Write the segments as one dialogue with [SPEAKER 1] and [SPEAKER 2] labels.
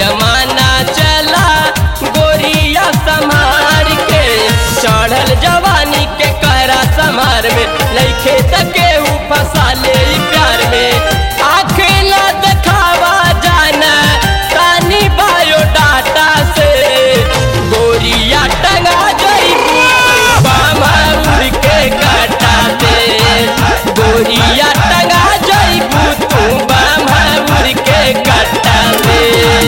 [SPEAKER 1] जमाना चला गोरिया संभार के चढ़ल जवानी के कहरा संभार में लइखे तके फंसा ले प्यार में आँख न दिखावा जाना तानी बायोडाटा से गोरिया टंगा जइबू बामा उड़ के काटा से गोरिया टंगा जइबू तू बामा उड़ के काटा से।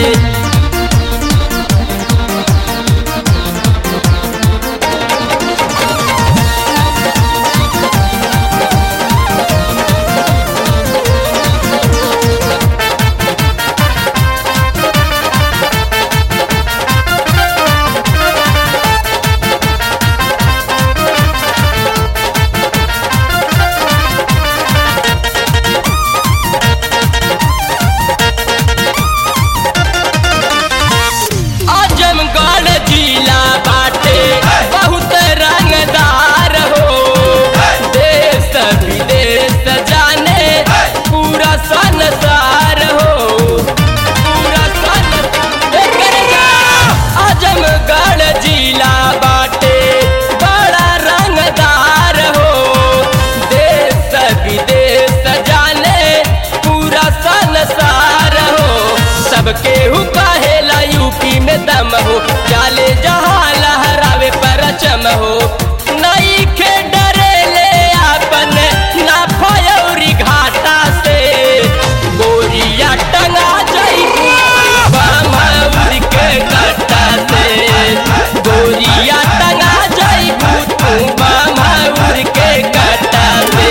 [SPEAKER 1] आजमगढ़ जिला बाटे बहुत रंगदार हो देश विदेश जाने पूरा संसार हो पूरा आजमगढ़ जिला बाटे बड़ा रंगदार हो देश विदेश जाने पूरा संसार हो सबके कहेला यूपी में दम हो जाले जहाँ लहरावे परचम हो नई के डरे ले आपन ना फयौरी घाटा से गोरिया टंगा जइबू बामा उड़ के काटा से गोरिया टंगा जइबू तू बामा उड़ के काटा से।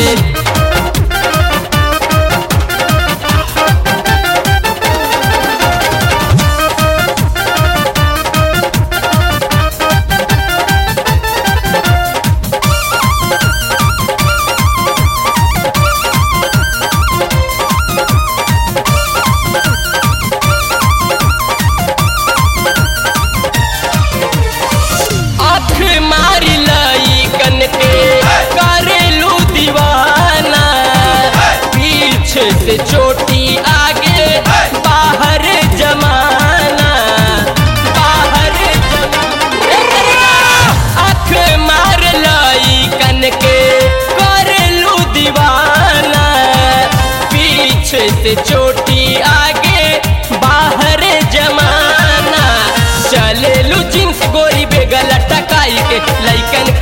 [SPEAKER 1] आँख मारी लइकन के करेलू दीवाना पीछे से चोटी आगे बाहर जमाना बाहर आँख मार लइकन के करेलू दीवाना पीछे से चोटी आगे बाहर जमाना चलेलू जींस गोरी बेगल टकाई के लइकन